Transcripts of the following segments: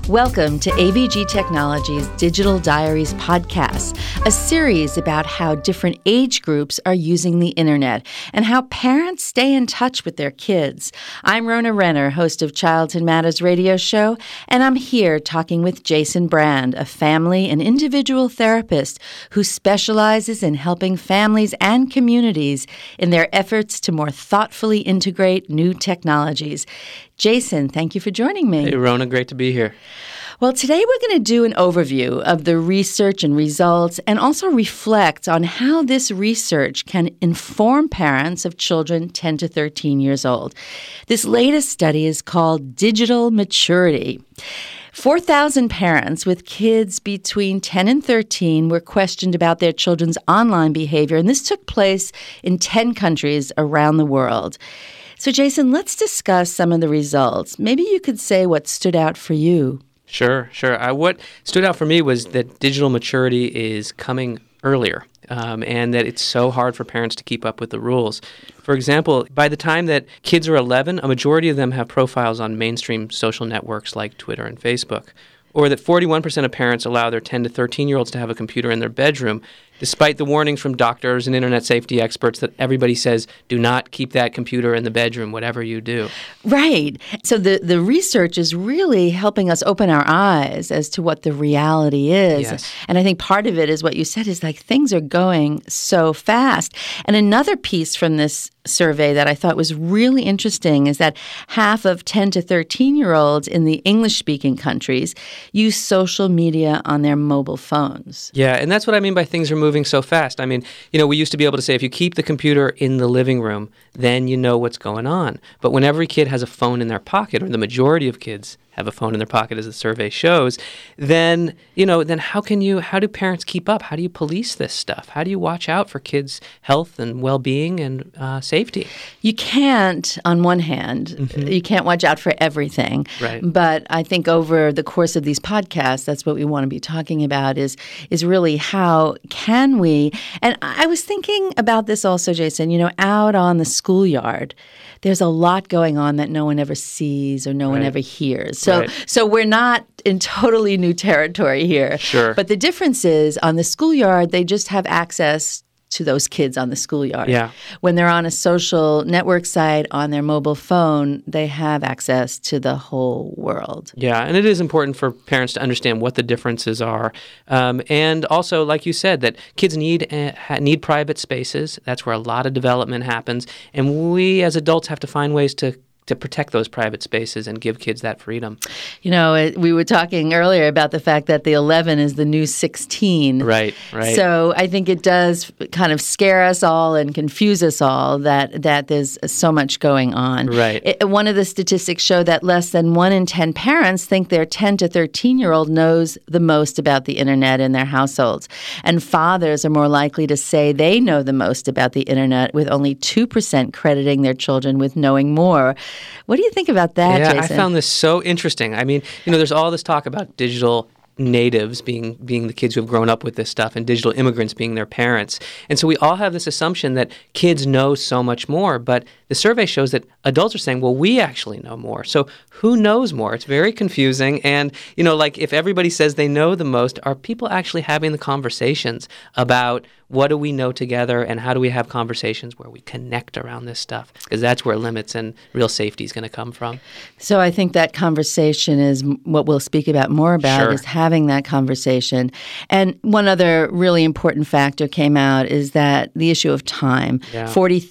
Welcome to AVG Technology's Digital Diaries podcast, a series about how different age groups are using the internet and how parents stay in touch with their kids. I'm Rona Renner, host of Childhood Matters radio show, and I'm here talking with Jason Brand, a family and individual therapist who specializes in helping families and communities in their efforts to more thoughtfully integrate new technologies. Jason, thank you for joining me. Hey, Rona, great to be here. Well, today we're going to do an overview of the research and results and also reflect on how this research can inform parents of children 10 to 13 years old. This latest study is called Digital Maturity. 4,000 parents with kids between 10 and 13 were questioned about their children's online behavior, and this took place in 10 countries around the world. So, Jason, let's discuss some of the results. Maybe you could say what stood out for you. Sure. What stood out for me was that digital maturity is coming earlier, and that it's so hard for parents to keep up with the rules. For example, by the time that kids are 11, a majority of them have profiles on mainstream social networks like Twitter and Facebook. Or that 41% of parents allow their 10 to 13-year-olds to have a computer in their bedroom, despite the warnings from doctors and internet safety experts that everybody says, do not keep that computer in the bedroom, whatever you do. Right. So the research is really helping us open our eyes as to what the reality is. Yes. And I think part of it is what you said is like things are going so fast. And another piece from this survey that I thought was really interesting is that half of 10 to 13-year-olds in the English-speaking countries use social media on their mobile phones. Yeah, and that's what I mean by things are moving so fast. I mean, we used to be able to say if you keep the computer in the living room, then you know what's going on. But when every kid has a phone in their pocket, or the majority of kids have a phone in their pocket, as the survey shows, then how do parents keep up? How do you police this stuff? How do you watch out for kids' health and well-being and safety? You can't, on one hand, you can't watch out for everything. Right. But I think over the course of these podcasts, that's what we want to be talking about is really how can we, and I was thinking about this also, Jason, out on the schoolyard, there's a lot going on that no one ever sees or no one ever hears. So we're not in totally new territory here. Sure. But the difference is on the schoolyard, they just have access to those kids on the schoolyard. Yeah. When they're on a social network site on their mobile phone, they have access to the whole world. Yeah, and it is important for parents to understand what the differences are. And also, like you said, that kids need private spaces. That's where a lot of development happens. And we as adults have to find ways to protect those private spaces and give kids that freedom. We were talking earlier about the fact that the 11 is the new 16. Right. So I think it does kind of scare us all and confuse us all that there's so much going on. Right. One of the statistics show that less than 1 in 10 parents think their 10 to 13-year-old knows the most about the internet in their households. And fathers are more likely to say they know the most about the internet, with only 2% crediting their children with knowing more. What do you think about that, Jason? I found this so interesting. I mean, there's all this talk about digital natives being the kids who have grown up with this stuff and digital immigrants being their parents. And so we all have this assumption that kids know so much more, but the survey shows that adults are saying, well, we actually know more. So who knows more? It's very confusing. And, if everybody says they know the most, are people actually having the conversations about what do we know together and how do we have conversations where we connect around this stuff? Because that's where limits and real safety is going to come from. So I think that conversation is what we'll speak about more about, Sure. is having that conversation. And one other really important factor came out is that the issue of time. Yeah.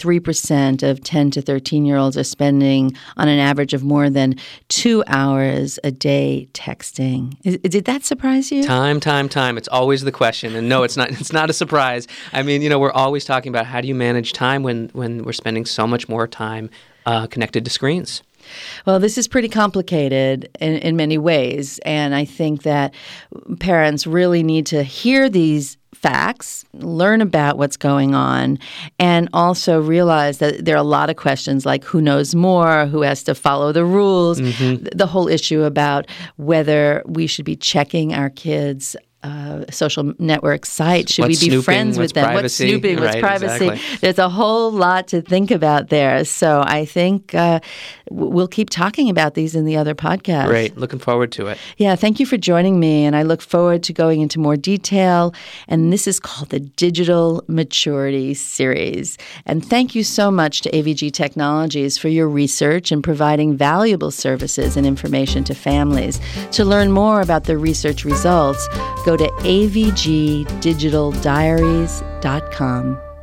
43% of 10 to 13-year-olds are spending on an average of more than 2 hours a day texting. Did that surprise you? Time. It's always the question. And no, it's not a surprise. I mean, we're always talking about how do you manage time when we're spending so much more time connected to screens. Well, this is pretty complicated in many ways, and I think that parents really need to hear these facts, learn about what's going on, and also realize that there are a lot of questions like who knows more, who has to follow the rules, the whole issue about whether we should be checking our kids' social network sites? Should What's we be snooping? friends with What's them? privacy? What's snooping? What's Right, privacy? exactly. There's a whole lot to think about there. So I think we'll keep talking about these in the other podcasts. Great. Looking forward to it. Yeah, thank you for joining me, and I look forward to going into more detail. And this is called the Digital Maturity Series. And thank you so much to AVG Technologies for your research and providing valuable services and information to families. To learn more about the research results, go to avgdigitaldiaries.com.